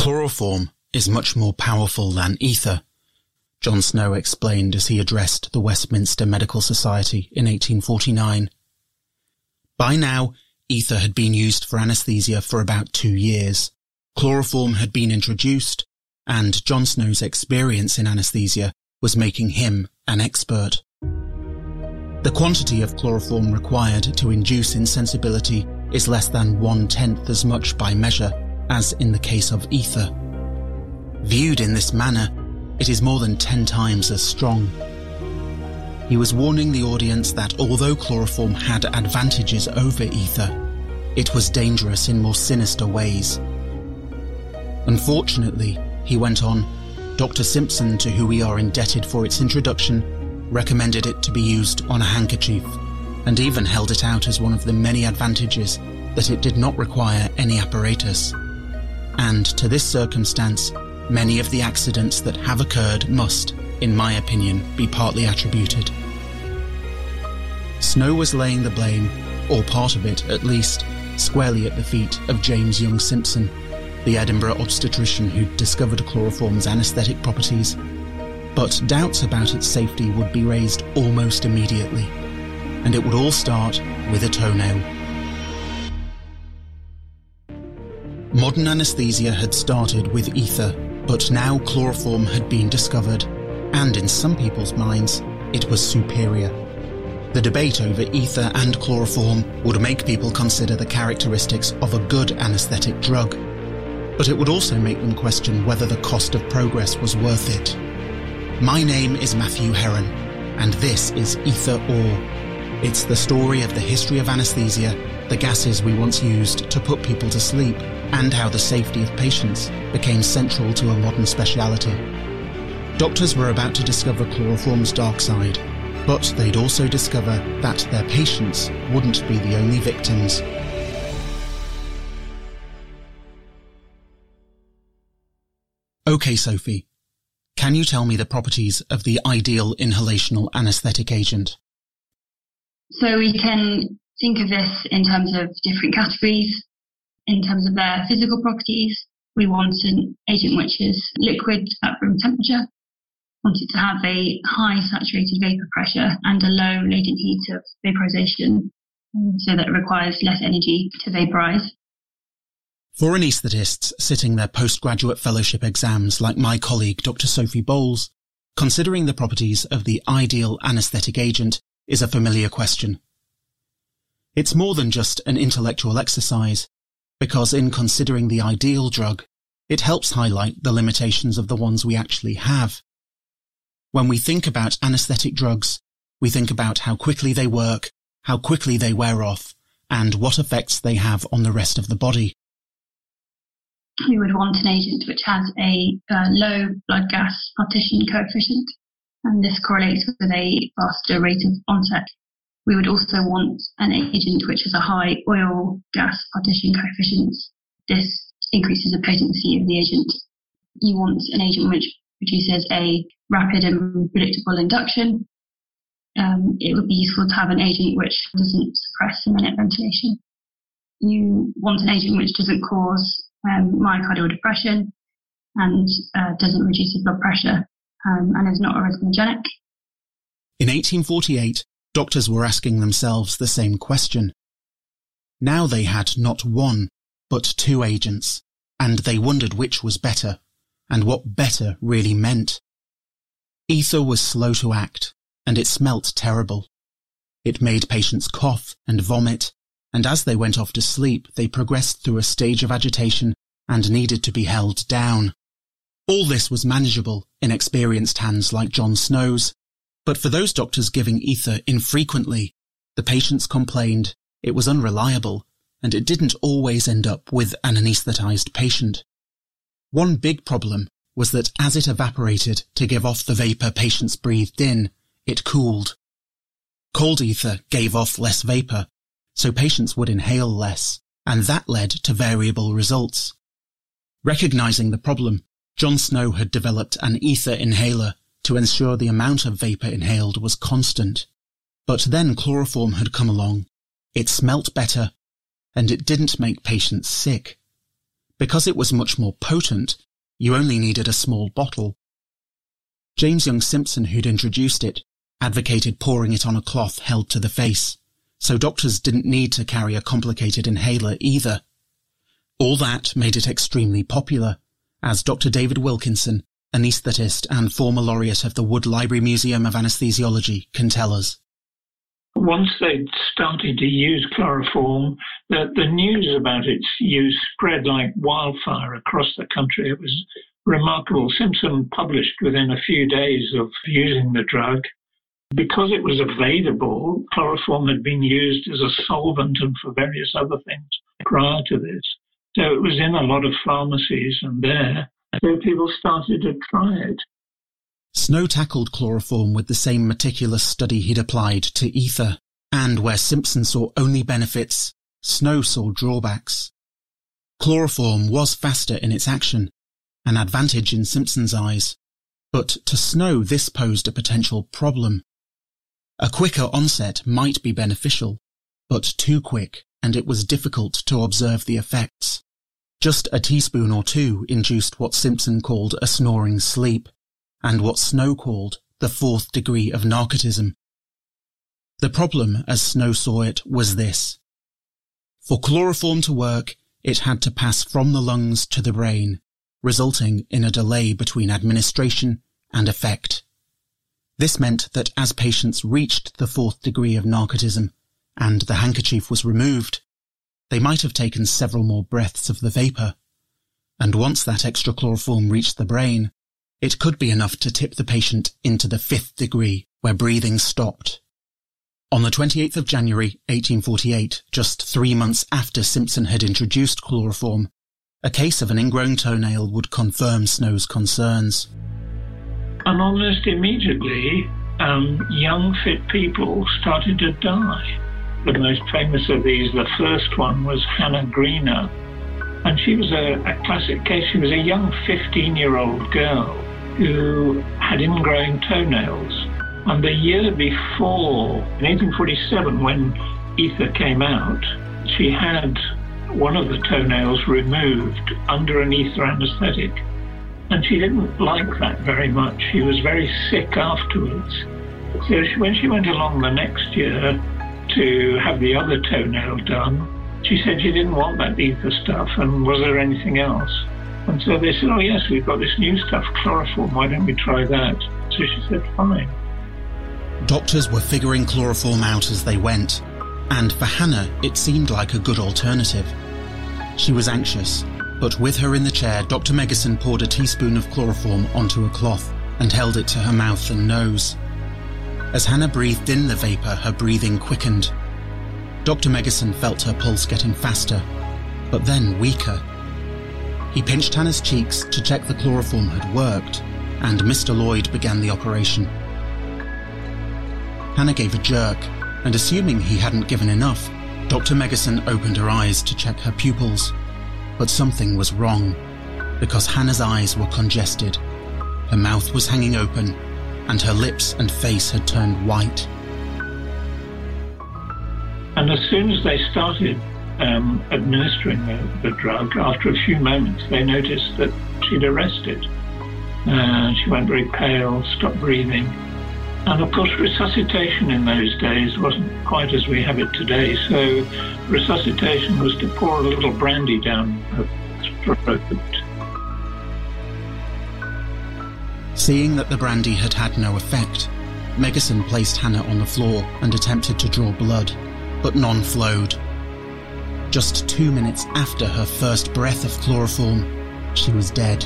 Chloroform is much more powerful than ether, John Snow explained as he addressed the Westminster Medical Society in 1849. By now, ether had been used for anaesthesia for about 2 years. Chloroform had been introduced, and John Snow's experience in anaesthesia was making him an expert. The quantity of chloroform required to induce insensibility is less than 1/10 as much by measure as in the case of ether. Viewed in this manner, it is more than 10 times as strong. He was warning the audience that although chloroform had advantages over ether, it was dangerous in more sinister ways. Unfortunately, he went on, Dr. Simpson, to who we are indebted for its introduction, recommended it to be used on a handkerchief, and even held it out as one of the many advantages that it did not require any apparatus. And to this circumstance, many of the accidents that have occurred must, in my opinion, be partly attributed. Snow was laying the blame, or part of it at least, squarely at the feet of James Young Simpson, the Edinburgh obstetrician who discovered chloroform's anaesthetic properties. But doubts about its safety would be raised almost immediately, and it would all start with a toenail. Modern anaesthesia had started with ether, but now chloroform had been discovered, and in some people's minds, it was superior. The debate over ether and chloroform would make people consider the characteristics of a good anaesthetic drug, but it would also make them question whether the cost of progress was worth it. My name is Matthew Heron, and this is Ether Or. It's the story of the history of anaesthesia, the gases we once used to put people to sleep, and how the safety of patients became central to a modern speciality. Doctors were about to discover chloroform's dark side, but they'd also discover that their patients wouldn't be the only victims. Okay, Sophie, can you tell me the properties of the ideal inhalational anaesthetic agent? So we can think of this in terms of different categories. In terms of their physical properties, we want an agent which is liquid at room temperature, want it to have a high saturated vapour pressure and a low latent heat of vaporisation, so that it requires less energy to vaporise. For anaesthetists sitting their postgraduate fellowship exams like my colleague Dr. Sophie Bowles, considering the properties of the ideal anaesthetic agent is a familiar question. It's more than just an intellectual exercise, because in considering the ideal drug, it helps highlight the limitations of the ones we actually have. When we think about anaesthetic drugs, we think about how quickly they work, how quickly they wear off, and what effects they have on the rest of the body. We would want an agent which has a low blood gas partition coefficient, and this correlates with a faster rate of onset. We would also want an agent which has a high oil gas partition coefficient. This increases the potency of the agent. You want an agent which produces a rapid and predictable induction. It would be useful to have an agent which doesn't suppress a-minute ventilation. You want an agent which doesn't cause myocardial depression and doesn't reduce the blood pressure and is not arrhythmogenic. In 1848, doctors were asking themselves the same question. Now they had not one, but 2 agents, and they wondered which was better, and what better really meant. Ether was slow to act, and it smelt terrible. It made patients cough and vomit, and as they went off to sleep, they progressed through a stage of agitation and needed to be held down. All this was manageable in experienced hands like John Snow's, but for those doctors giving ether infrequently, the patients complained it was unreliable, and it didn't always end up with an anaesthetized patient. One big problem was that as it evaporated to give off the vapor patients breathed in, it cooled. Cold ether gave off less vapor, so patients would inhale less, and that led to variable results. Recognizing the problem, John Snow had developed an ether inhaler to ensure the amount of vapor inhaled was constant. But then chloroform had come along. It smelt better, and it didn't make patients sick. Because it was much more potent, you only needed a small bottle. James Young Simpson, who'd introduced it, advocated pouring it on a cloth held to the face, so doctors didn't need to carry a complicated inhaler either. All that made it extremely popular, as Dr. David Wilkinson, anaesthetist and former laureate of the Wood Library Museum of Anesthesiology, can tell us. Once they'd started to use chloroform, the news about its use spread like wildfire across the country. It was remarkable. Simpson published within a few days of using the drug. Because it was available, chloroform had been used as a solvent and for various other things prior to this. So it was in a lot of pharmacies and there. So people started to try it. Snow tackled chloroform with the same meticulous study he'd applied to ether, and where Simpson saw only benefits, Snow saw drawbacks. Chloroform was faster in its action, an advantage in Simpson's eyes, but to Snow this posed a potential problem. A quicker onset might be beneficial, but too quick, and it was difficult to observe the effects. Just a teaspoon or two induced what Simpson called a snoring sleep, and what Snow called the 4th degree of narcotism. The problem, as Snow saw it, was this. For chloroform to work, it had to pass from the lungs to the brain, resulting in a delay between administration and effect. This meant that as patients reached the 4th degree of narcotism, and the handkerchief was removed, they might have taken several more breaths of the vapour, and once that extra chloroform reached the brain, it could be enough to tip the patient into the 5th degree, where breathing stopped. On the 28th of January 1848, just 3 months after Simpson had introduced chloroform, a case of an ingrown toenail would confirm Snow's concerns. And almost immediately, young, fit people started to die. The most famous of these, the first one, was Hannah Greener. And she was a classic case. She was a young 15-year-old girl who had ingrown toenails. And the year before, in 1847, when ether came out, she had one of the toenails removed under an ether anesthetic. And she didn't like that very much. She was very sick afterwards. So when she went along the next year to have the other toenail done, she said she didn't want that ether stuff, and was there anything else? And so they said, oh yes, we've got this new stuff, chloroform, why don't we try that? So she said, fine. Doctors were figuring chloroform out as they went, and for Hannah it seemed like a good alternative. She was anxious, but with her in the chair, Dr. Megison poured a teaspoon of chloroform onto a cloth and held it to her mouth and nose. As Hannah breathed in the vapour, her breathing quickened. Dr. Megison felt her pulse getting faster, but then weaker. He pinched Hannah's cheeks to check the chloroform had worked, and Mr. Lloyd began the operation. Hannah gave a jerk, and assuming he hadn't given enough, Dr. Megison opened her eyes to check her pupils. But something was wrong, because Hannah's eyes were congested. Her mouth was hanging open, and her lips and face had turned white. And as soon as they started administering the drug, after a few moments, they noticed that she'd arrested. She went very pale, stopped breathing. And of course, resuscitation in those days wasn't quite as we have it today. So resuscitation was to pour a little brandy down her throat. Seeing that the brandy had had no effect, Megison placed Hannah on the floor and attempted to draw blood, but none flowed. Just 2 minutes after her first breath of chloroform, she was dead.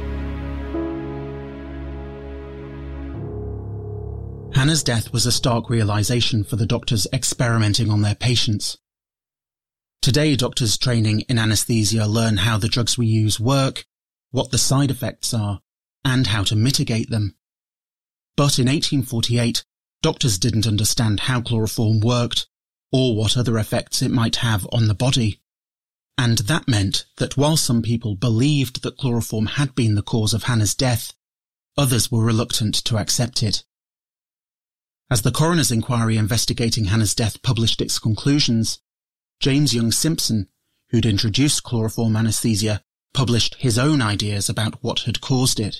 Hannah's death was a stark realization for the doctors experimenting on their patients. Today, doctors training in anesthesia learn how the drugs we use work, what the side effects are, and how to mitigate them. But in 1848, doctors didn't understand how chloroform worked, or what other effects it might have on the body. And that meant that while some people believed that chloroform had been the cause of Hannah's death, others were reluctant to accept it. As the coroner's inquiry investigating Hannah's death published its conclusions, James Young Simpson, who'd introduced chloroform anesthesia, published his own ideas about what had caused it.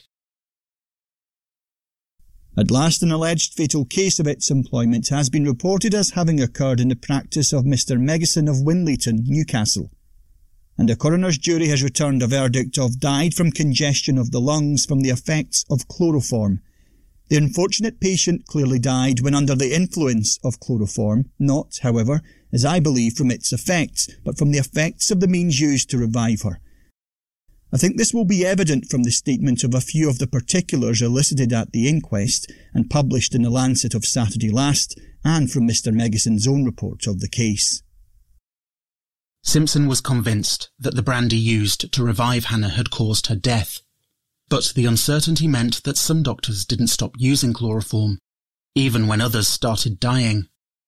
At last, an alleged fatal case of its employment has been reported as having occurred in the practice of Mr. Megison of Winleighton, Newcastle, and a coroner's jury has returned a verdict of died from congestion of the lungs from the effects of chloroform. The unfortunate patient clearly died when under the influence of chloroform, not, however, as I believe, from its effects, but from the effects of the means used to revive her. I think this will be evident from the statement of a few of the particulars elicited at the inquest and published in the Lancet of Saturday last, and from Mr. Megison's own report of the case. Simpson was convinced that the brandy used to revive Hannah had caused her death, but the uncertainty meant that some doctors didn't stop using chloroform, even when others started dying.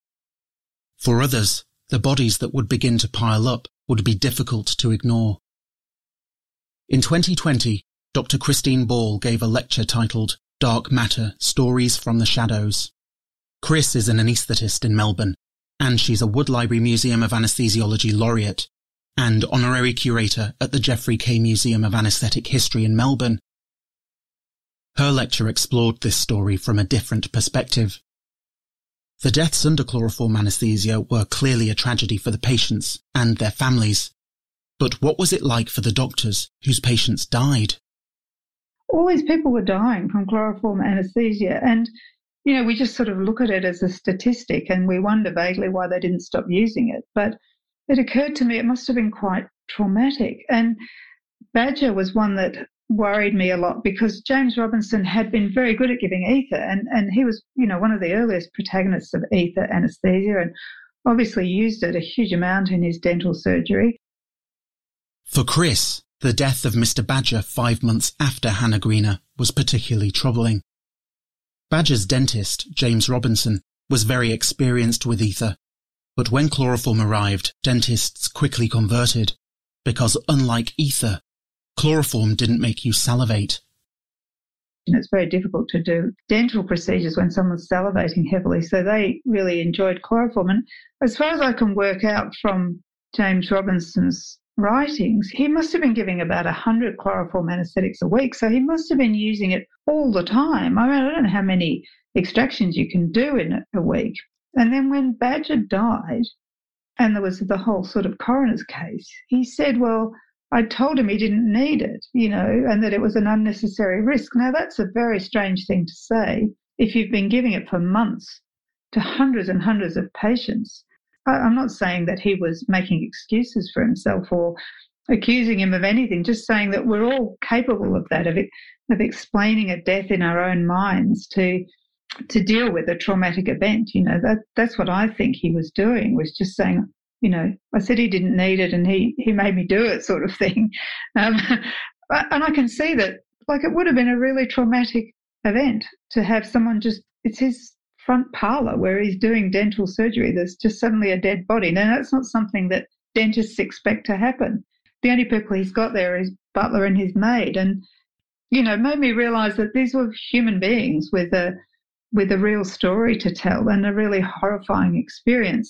For others, the bodies that would begin to pile up would be difficult to ignore. In 2020, Dr. Christine Ball gave a lecture titled Dark Matter, Stories from the Shadows. Chris is an anaesthetist in Melbourne, and she's a Wood Library Museum of Anesthesiology laureate and honorary curator at the Geoffrey K. Museum of Anaesthetic History in Melbourne. Her lecture explored this story from a different perspective. The deaths under chloroform anaesthesia were clearly a tragedy for the patients and their families. But what was it like for the doctors whose patients died? All these people were dying from chloroform anaesthesia, and, we just sort of look at it as a statistic and we wonder vaguely why they didn't stop using it. But it occurred to me it must have been quite traumatic. And Badger was one that worried me a lot because James Robinson had been very good at giving ether, and he was, one of the earliest protagonists of ether anaesthesia and obviously used it a huge amount in his dental surgery. For Chris, the death of Mr. Badger 5 months after Hannah Greener was particularly troubling. Badger's dentist, James Robinson, was very experienced with ether, but when chloroform arrived, dentists quickly converted, because unlike ether, chloroform didn't make you salivate. It's very difficult to do dental procedures when someone's salivating heavily, so they really enjoyed chloroform. And as far as I can work out from James Robinson's writings, he must have been giving about 100 chloroform anaesthetics a week, so he must have been using it all the time. I don't know how many extractions you can do in a week. And then when Badger died, and there was the whole sort of coroner's case, he said, well, I told him he didn't need it, and that it was an unnecessary risk. Now, that's a very strange thing to say if you've been giving it for months to hundreds and hundreds of patients. I'm not saying that he was making excuses for himself or accusing him of anything, just saying that we're all capable of that, of explaining a death in our own minds to deal with a traumatic event. That's what I think he was doing, was just saying, I said he didn't need it and he made me do it, sort of thing. And I can see that, it would have been a really traumatic event to have someone it's his front parlour where he's doing dental surgery. There's just suddenly a dead body. Now, that's not something that dentists expect to happen. The only people he's got there is butler and his maid. And, made me realise that these were human beings with a real story to tell and a really horrifying experience.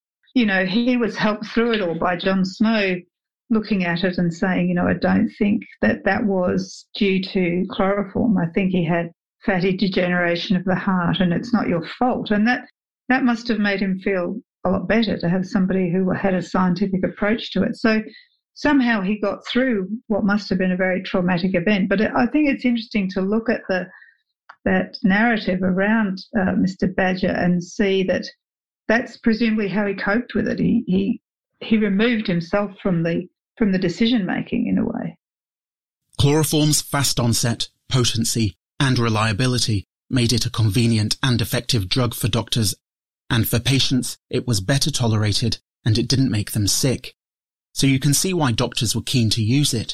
He was helped through it all by John Snow looking at it and saying, I don't think that was due to chloroform. I think he had fatty degeneration of the heart and it's not your fault. And that must have made him feel a lot better to have somebody who had a scientific approach to it. So somehow he got through what must have been a very traumatic event. But I think it's interesting to look at that narrative around Mr. Badger and see that that's presumably how he coped with it. He removed himself from the decision making in a way. Chloroform's fast onset, potency, and reliability made it a convenient and effective drug for doctors, and for patients it was better tolerated and it didn't make them sick. So you can see why doctors were keen to use it.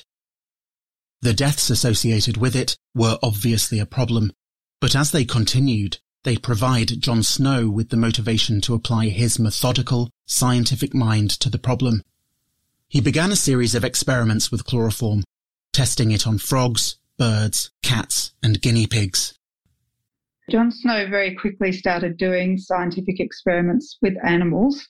The deaths associated with it were obviously a problem, but as they continued, they provide John Snow with the motivation to apply his methodical, scientific mind to the problem. He began a series of experiments with chloroform, testing it on frogs, birds, cats, and guinea pigs. John Snow very quickly started doing scientific experiments with animals,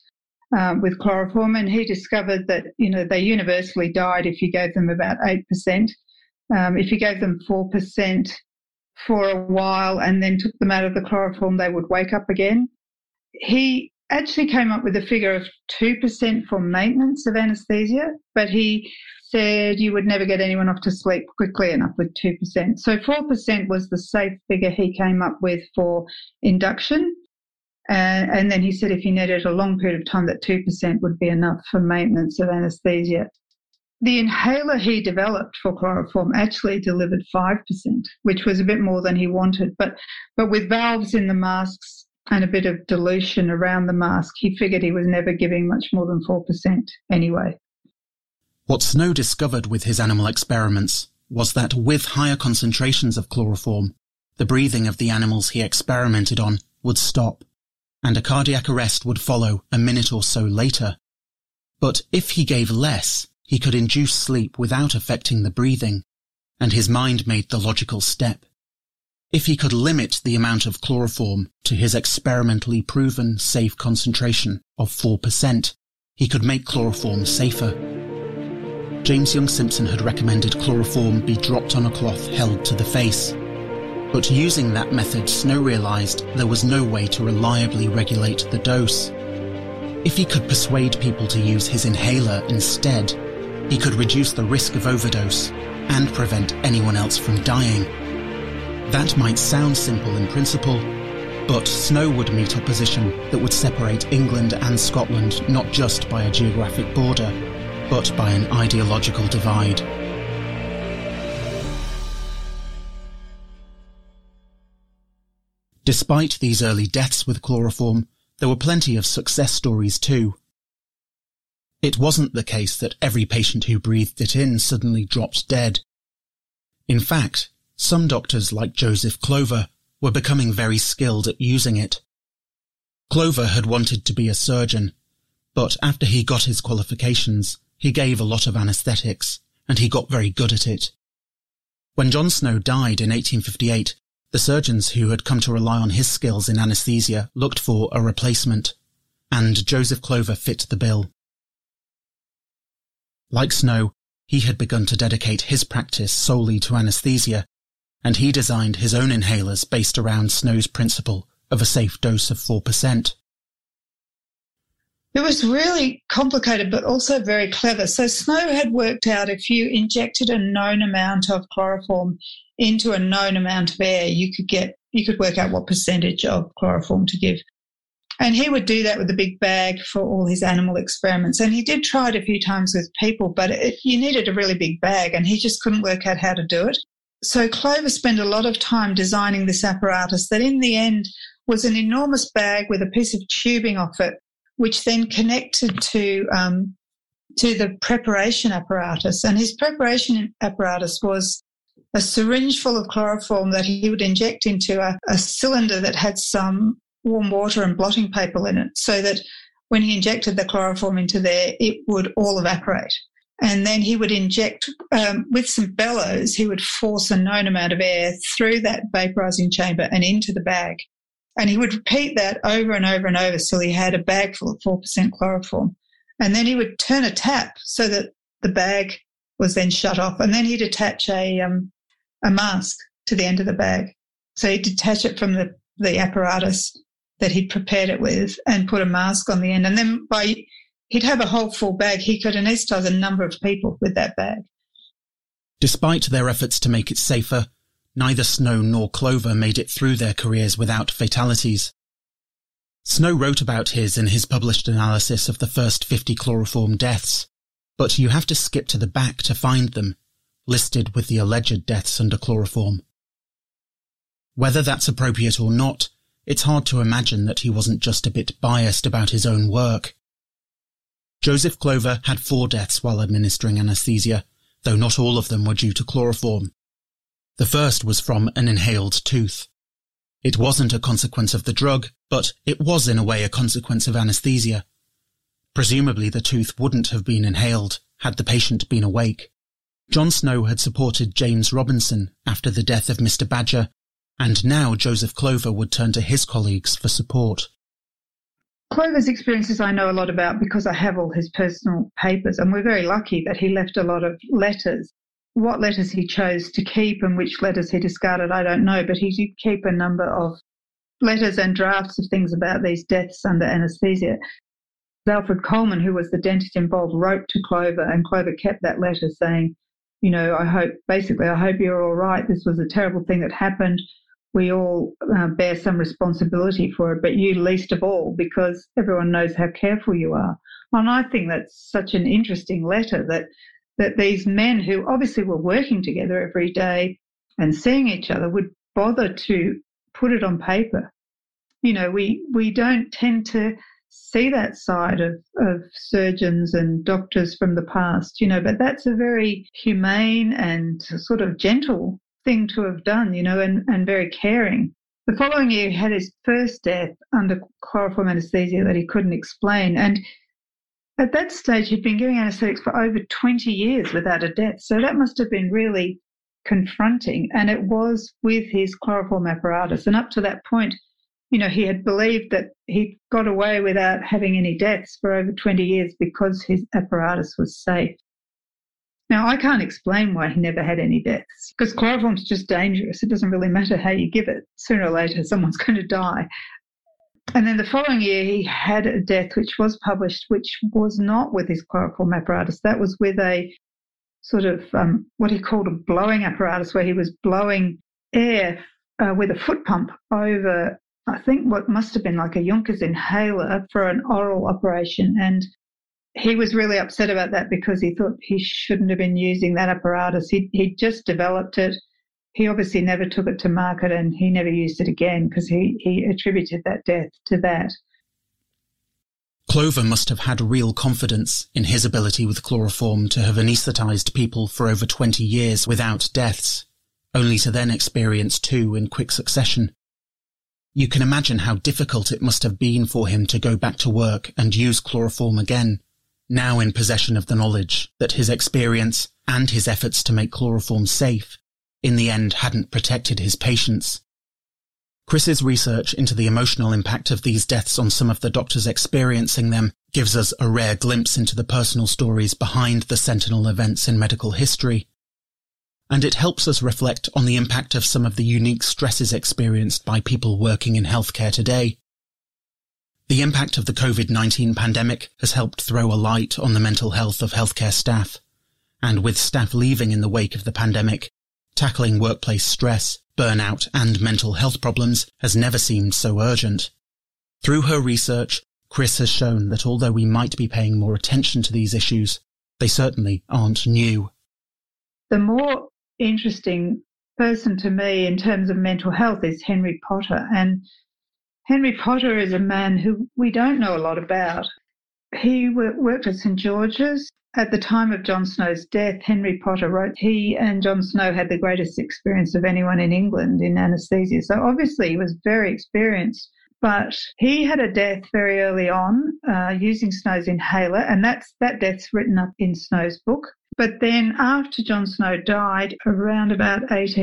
with chloroform, and he discovered that, they universally died if you gave them about 8%. If you gave them 4% for a while and then took them out of the chloroform, they would wake up again. He actually came up with a figure of 2% for maintenance of anaesthesia, but he said you would never get anyone off to sleep quickly enough with 2%. So 4% was the safe figure he came up with for induction. And then he said if you needed a long period of time, that 2% would be enough for maintenance of anaesthesia. The inhaler he developed for chloroform actually delivered 5%, which was a bit more than he wanted. But with valves in the masks and a bit of dilution around the mask, he figured he was never giving much more than 4% anyway. What Snow discovered with his animal experiments was that with higher concentrations of chloroform, the breathing of the animals he experimented on would stop, and a cardiac arrest would follow a minute or so later. But if he gave less, he could induce sleep without affecting the breathing, and his mind made the logical step. If he could limit the amount of chloroform to his experimentally proven safe concentration of 4%, he could make chloroform safer. James Young Simpson had recommended chloroform be dropped on a cloth held to the face. But using that method, Snow realised there was no way to reliably regulate the dose. If he could persuade people to use his inhaler instead, he could reduce the risk of overdose and prevent anyone else from dying. That might sound simple in principle, but Snow would meet opposition that would separate England and Scotland not just by a geographic border, but by an ideological divide. Despite these early deaths with chloroform, there were plenty of success stories too. It wasn't the case that every patient who breathed it in suddenly dropped dead. In fact, some doctors like Joseph Clover were becoming very skilled at using it. Clover had wanted to be a surgeon, but after he got his qualifications, he gave a lot of anaesthetics, and he got very good at it. When John Snow died in 1858, the surgeons who had come to rely on his skills in anaesthesia looked for a replacement, and Joseph Clover fit the bill. Like Snow, he had begun to dedicate his practice solely to anaesthesia, and he designed his own inhalers based around Snow's principle of a safe dose of 4%. It was really complicated, but also very clever. So Snow had worked out if you injected a known amount of chloroform into a known amount of air, you could work out what percentage of chloroform to give. And he would do that with a big bag for all his animal experiments. And he did try it a few times with people, but you needed a really big bag, and he just couldn't work out how to do it. So Clover spent a lot of time designing this apparatus that in the end was an enormous bag with a piece of tubing off it, which then connected to the preparation apparatus. And his preparation apparatus was a syringe full of chloroform that he would inject into a cylinder that had some warm water and blotting paper in it, so that when he injected the chloroform into there, it would all evaporate. And then he would inject, with some bellows, he would force a known amount of air through that vaporizing chamber and into the bag. And he would repeat that over and over and over till he had a bag full of 4% chloroform. And then he would turn a tap so that the bag was then shut off. And then he'd attach a mask to the end of the bag. So he'd detach it from the apparatus that he'd prepared it with and put a mask on the end. And then he'd have a whole full bag. He could anaesthetize a number of people with that bag. Despite their efforts to make it safer, neither Snow nor Clover made it through their careers without fatalities. Snow wrote about his in his published analysis of the first 50 chloroform deaths, but you have to skip to the back to find them, listed with the alleged deaths under chloroform. Whether that's appropriate or not, it's hard to imagine that he wasn't just a bit biased about his own work. Joseph Clover had 4 deaths while administering anaesthesia, though not all of them were due to chloroform. The first was from an inhaled tooth. It wasn't a consequence of the drug, but it was in a way a consequence of anaesthesia. Presumably the tooth wouldn't have been inhaled had the patient been awake. John Snow had supported James Robinson after the death of Mr. Badger, and now Joseph Clover would turn to his colleagues for support. Clover's experiences I know a lot about because I have all his personal papers, and we're very lucky that he left a lot of letters. What letters he chose to keep and which letters he discarded, I don't know, but he did keep a number of letters and drafts of things about these deaths under anaesthesia. Alfred Coleman, who was the dentist involved, wrote to Clover, and Clover kept that letter saying, I hope you're all right. This was a terrible thing that happened. We all bear some responsibility for it, but you least of all, because everyone knows how careful you are. And I think that's such an interesting letter that these men who obviously were working together every day and seeing each other would bother to put it on paper. We don't tend to see that side of surgeons and doctors from the past, but that's a very humane and sort of gentle thing to have done, and very caring. The following year, he had his first death under chloroform anaesthesia that he couldn't explain. And at that stage, he'd been giving anaesthetics for over 20 years without a death. So that must have been really confronting. And it was with his chloroform apparatus. And up to that point, he had believed that he got away without having any deaths for over 20 years because his apparatus was safe. Now, I can't explain why he never had any deaths, because chloroform's just dangerous. It doesn't really matter how you give it. Sooner or later, someone's going to die. And then the following year, he had a death which was published, which was not with his chloroform apparatus. That was with a sort of what he called a blowing apparatus, where he was blowing air with a foot pump over, I think, what must have been like a Juncker's inhaler for an oral operation. And he was really upset about that because he thought he shouldn't have been using that apparatus. He'd just developed it. He obviously never took it to market, and he never used it again because he attributed that death to that. Clover must have had real confidence in his ability with chloroform to have anaesthetised people for over 20 years without deaths, only to then experience 2 in quick succession. You can imagine how difficult it must have been for him to go back to work and use chloroform again, now in possession of the knowledge that his experience and his efforts to make chloroform safe in the end hadn't protected his patients. Chris's research into the emotional impact of these deaths on some of the doctors experiencing them gives us a rare glimpse into the personal stories behind the sentinel events in medical history. And it helps us reflect on the impact of some of the unique stresses experienced by people working in healthcare today. The impact of the COVID-19 pandemic has helped throw a light on the mental health of healthcare staff, and with staff leaving in the wake of the pandemic, tackling workplace stress, burnout and mental health problems has never seemed so urgent. Through her research, Chris has shown that although we might be paying more attention to these issues, they certainly aren't new. The more interesting person to me in terms of mental health is Henry Potter. And Henry Potter is a man who we don't know a lot about. He worked at St George's. At the time of John Snow's death, Henry Potter wrote he and John Snow had the greatest experience of anyone in England in anaesthesia. So obviously he was very experienced. But he had a death very early on using Snow's inhaler, and that death's written up in Snow's book. But then after John Snow died, around about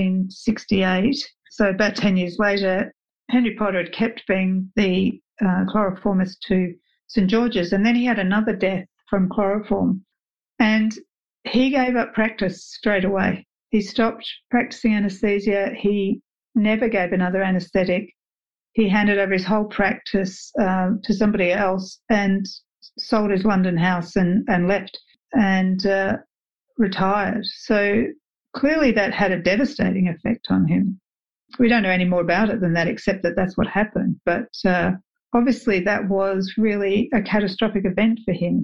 1868, so about 10 years later, Henry Potter had kept being the chloroformist to St George's, and then he had another death from chloroform. And he gave up practice straight away. He stopped practicing anaesthesia. He never gave another anaesthetic. He handed over his whole practice to somebody else and sold his London house and left and retired. So clearly that had a devastating effect on him. We don't know any more about it than that, except that that's what happened. But obviously that was really a catastrophic event for him.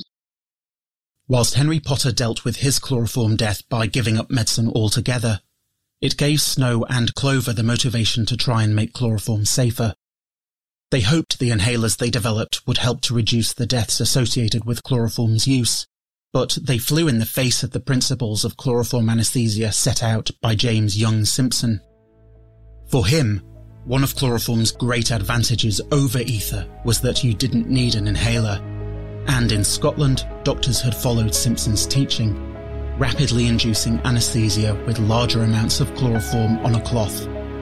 Whilst Henry Potter dealt with his chloroform death by giving up medicine altogether, it gave Snow and Clover the motivation to try and make chloroform safer. They hoped the inhalers they developed would help to reduce the deaths associated with chloroform's use, but they flew in the face of the principles of chloroform anaesthesia set out by James Young Simpson. For him, one of chloroform's great advantages over ether was that you didn't need an inhaler, and in Scotland, doctors had followed Simpson's teaching, rapidly inducing anaesthesia with larger amounts of chloroform on a cloth.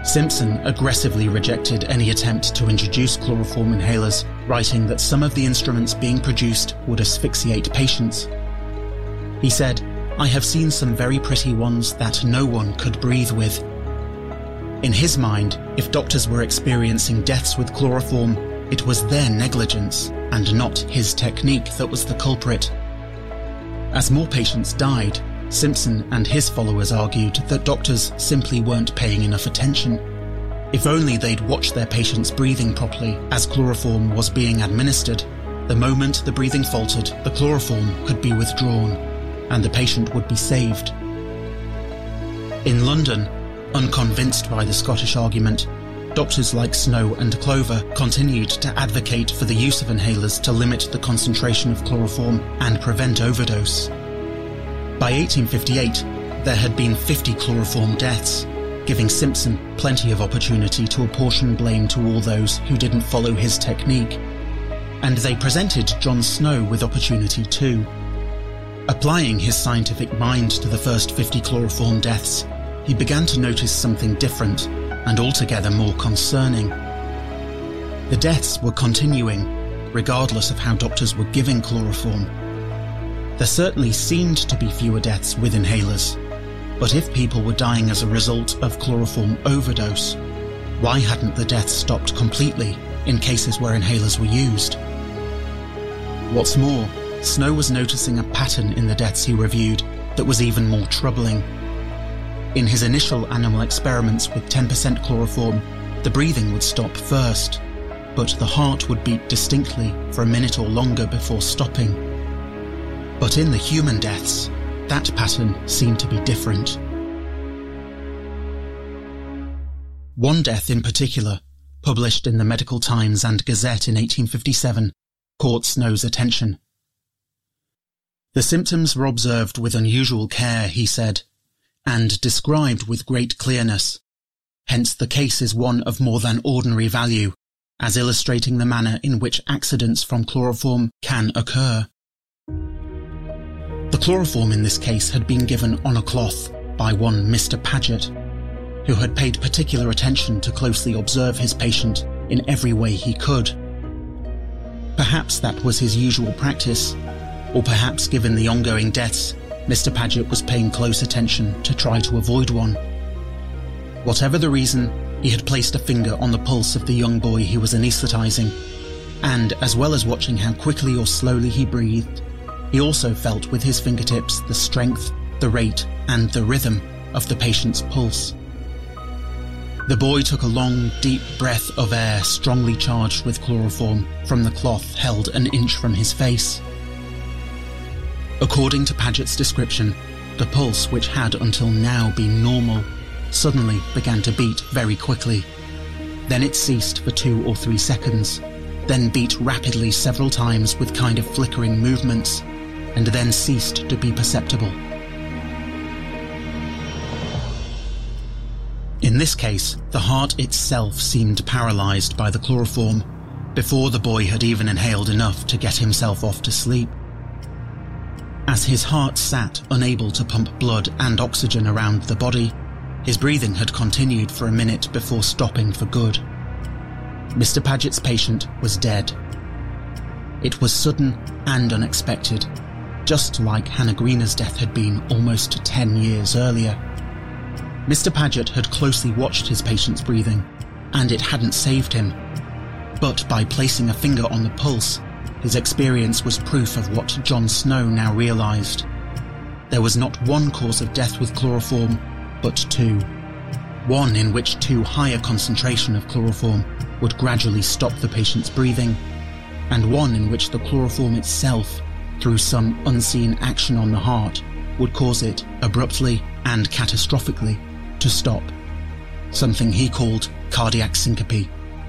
Simpson aggressively rejected any attempt to introduce chloroform inhalers, writing that some of the instruments being produced would asphyxiate patients. He said, "I have seen some very pretty ones that no one could breathe with." In his mind, if doctors were experiencing deaths with chloroform, it was their negligence and not his technique that was the culprit. As more patients died, Simpson and his followers argued that doctors simply weren't paying enough attention. If only they'd watched their patients breathing properly as chloroform was being administered, the moment the breathing faltered, the chloroform could be withdrawn, and the patient would be saved. In London, unconvinced by the Scottish argument, doctors like Snow and Clover continued to advocate for the use of inhalers to limit the concentration of chloroform and prevent overdose. By 1858, there had been 50 chloroform deaths, giving Simpson plenty of opportunity to apportion blame to all those who didn't follow his technique. And they presented John Snow with opportunity too. Applying his scientific mind to the first 50 chloroform deaths, he began to notice something different and altogether more concerning. The deaths were continuing, regardless of how doctors were giving chloroform. There certainly seemed to be fewer deaths with inhalers, but if people were dying as a result of chloroform overdose, why hadn't the deaths stopped completely in cases where inhalers were used? What's more, Snow was noticing a pattern in the deaths he reviewed that was even more troubling. In his initial animal experiments with 10% chloroform, the breathing would stop first, but the heart would beat distinctly for a minute or longer before stopping. But in the human deaths, that pattern seemed to be different. One death in particular, published in the Medical Times and Gazette in 1857, caught Snow's attention. The symptoms were observed with unusual care, he said, and described with great clearness. Hence the case is one of more than ordinary value, as illustrating the manner in which accidents from chloroform can occur. The chloroform in this case had been given on a cloth by one Mr. Paget, who had paid particular attention to closely observe his patient in every way he could. Perhaps that was his usual practice, or perhaps given the ongoing deaths, Mr. Paget was paying close attention to try to avoid one. Whatever the reason, he had placed a finger on the pulse of the young boy he was anaesthetising, and as well as watching how quickly or slowly he breathed, he also felt with his fingertips the strength, the rate, and the rhythm of the patient's pulse. The boy took a long, deep breath of air strongly charged with chloroform from the cloth held an inch from his face. According to Paget's description, the pulse, which had until now been normal, suddenly began to beat very quickly. Then it ceased for 2 or 3 seconds, then beat rapidly several times with kind of flickering movements, and then ceased to be perceptible. In this case, the heart itself seemed paralysed by the chloroform before the boy had even inhaled enough to get himself off to sleep. As his heart sat unable to pump blood and oxygen around the body, his breathing had continued for a minute before stopping for good. Mr. Paget's patient was dead. It was sudden and unexpected, just like Hannah Greener's death had been almost 10 years earlier. Mr. Paget had closely watched his patient's breathing, and it hadn't saved him. But by placing a finger on the pulse, his experience was proof of what John Snow now realised. There was not one cause of death with chloroform, but 2. One in which too high a concentration of chloroform would gradually stop the patient's breathing, and one in which the chloroform itself, through some unseen action on the heart, would cause it abruptly and catastrophically to stop, something he called cardiac syncope.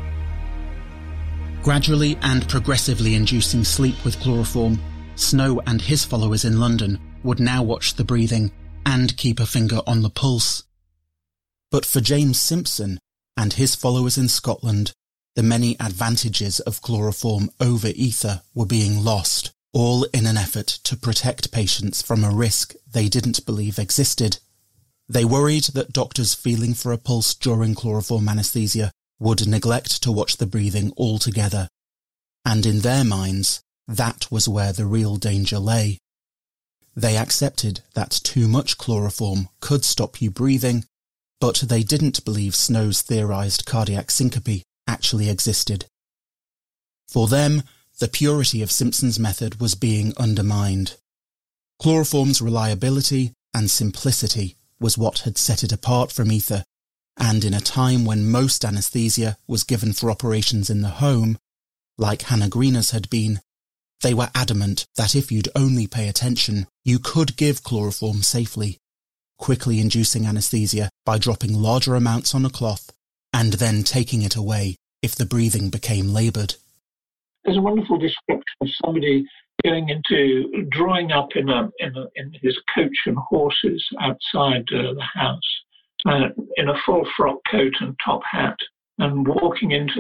Gradually and progressively inducing sleep with chloroform, Snow and his followers in London would now watch the breathing and keep a finger on the pulse. But for James Simpson and his followers in Scotland, the many advantages of chloroform over ether were being lost, all in an effort to protect patients from a risk they didn't believe existed. They worried that doctors feeling for a pulse during chloroform anaesthesia would neglect to watch the breathing altogether, and in their minds, that was where the real danger lay. They accepted that too much chloroform could stop you breathing, but they didn't believe Snow's theorised cardiac syncope actually existed. For them, the purity of Simpson's method was being undermined. Chloroform's reliability and simplicity was what had set it apart from ether, and in a time when most anaesthesia was given for operations in the home, like Hannah Greener's had been, they were adamant that if you'd only pay attention, you could give chloroform safely, quickly inducing anaesthesia by dropping larger amounts on a cloth and then taking it away if the breathing became laboured. There's a wonderful description of somebody drawing up in his coach and horses outside the house, in a full frock coat and top hat, and walking into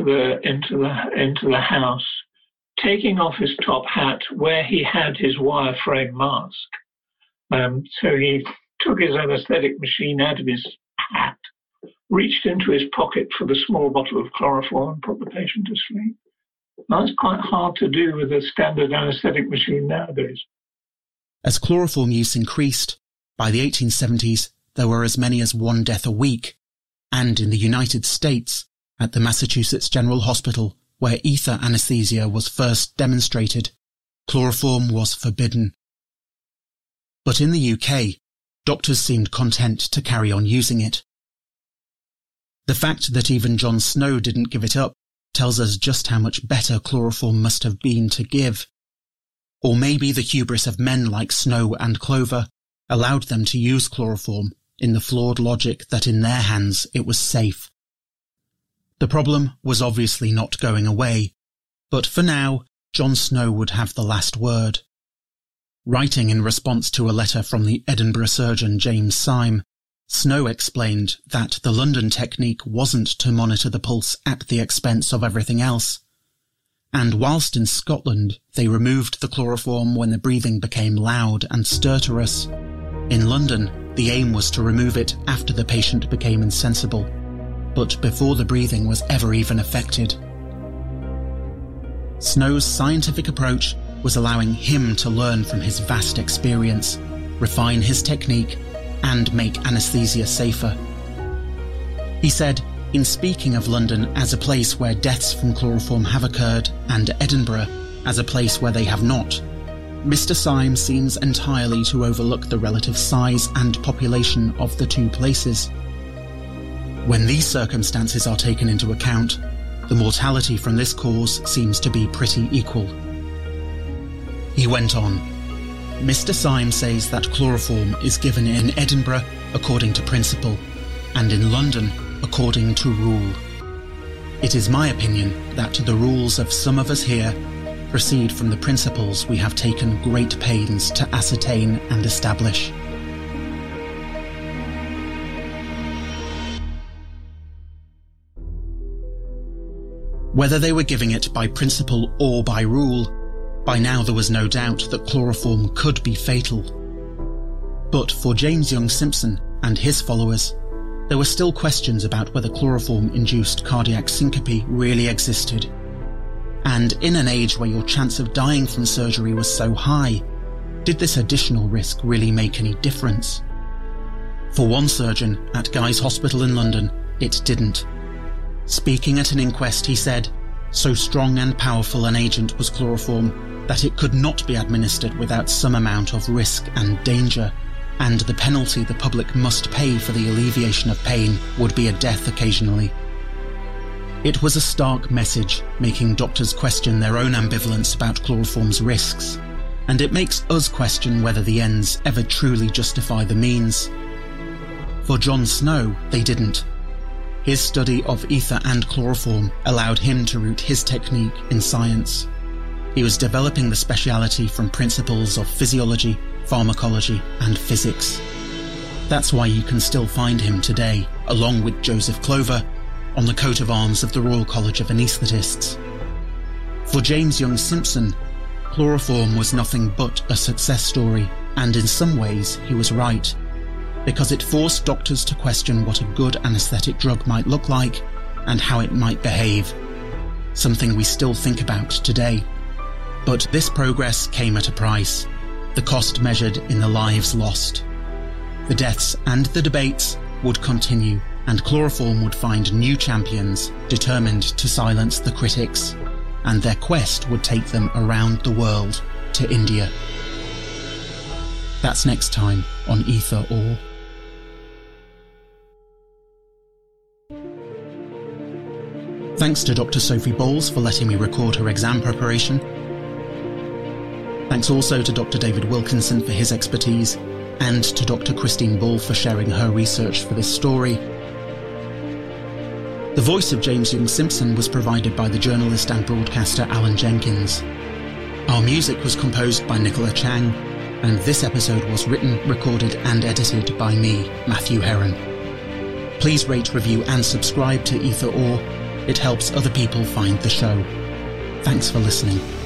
the house, taking off his top hat where he had his wireframe mask. So he took his anaesthetic machine out of his hat, reached into his pocket for the small bottle of chloroform and put the patient to sleep. That's quite hard to do with a standard anaesthetic machine nowadays. As chloroform use increased, by the 1870s there were as many as 1 death a week, and in the United States, at the Massachusetts General Hospital, where ether anaesthesia was first demonstrated, chloroform was forbidden. But in the UK, doctors seemed content to carry on using it. The fact that even John Snow didn't give it up tells us just how much better chloroform must have been to give. Or maybe the hubris of men like Snow and Clover allowed them to use chloroform in the flawed logic that in their hands it was safe. The problem was obviously not going away, but for now, John Snow would have the last word. Writing in response to a letter from the Edinburgh surgeon James Syme, Snow explained that the London technique wasn't to monitor the pulse at the expense of everything else, and whilst in Scotland they removed the chloroform when the breathing became loud and stertorous, in London the aim was to remove it after the patient became insensible, but before the breathing was ever even affected. Snow's scientific approach was allowing him to learn from his vast experience, refine his technique, and make anaesthesia safer. He said, in speaking of London as a place where deaths from chloroform have occurred and Edinburgh as a place where they have not, Mr. Syme seems entirely to overlook the relative size and population of the two places. When these circumstances are taken into account, the mortality from this cause seems to be pretty equal. He went on, Mr. Syme says that chloroform is given in Edinburgh according to principle, and in London according to rule. It is my opinion that the rules of some of us here proceed from the principles we have taken great pains to ascertain and establish. Whether they were giving it by principle or by rule, by now there was no doubt that chloroform could be fatal. But for James Young Simpson and his followers, there were still questions about whether chloroform-induced cardiac syncope really existed. And in an age where your chance of dying from surgery was so high, did this additional risk really make any difference? For one surgeon at Guy's Hospital in London, it didn't. Speaking at an inquest, he said, so strong and powerful an agent was chloroform that it could not be administered without some amount of risk and danger, and the penalty the public must pay for the alleviation of pain would be a death occasionally. It was a stark message, making doctors question their own ambivalence about chloroform's risks, and it makes us question whether the ends ever truly justify the means. For John Snow, they didn't. His study of ether and chloroform allowed him to root his technique in science. He was developing the speciality from principles of physiology, pharmacology, and physics. That's why you can still find him today, along with Joseph Clover, on the coat of arms of the Royal College of Anaesthetists. For James Young Simpson, chloroform was nothing but a success story, and in some ways he was right. because it forced doctors to question what a good anaesthetic drug might look like and how it might behave, something we still think about today. But this progress came at a price, the cost measured in the lives lost. The deaths and the debates would continue, and chloroform would find new champions determined to silence the critics, and their quest would take them around the world to India. That's next time on Ether Or. Thanks to Dr. Sophie Bowles for letting me record her exam preparation. Thanks also to Dr. David Wilkinson for his expertise, and to Dr. Christine Bull for sharing her research for this story. The voice of James Young Simpson was provided by the journalist and broadcaster Alan Jenkins. Our music was composed by Nicola Chang, and this episode was written, recorded and edited by me, Matthew Heron. Please rate, review and subscribe to Ether Or. It helps other people find the show. Thanks for listening.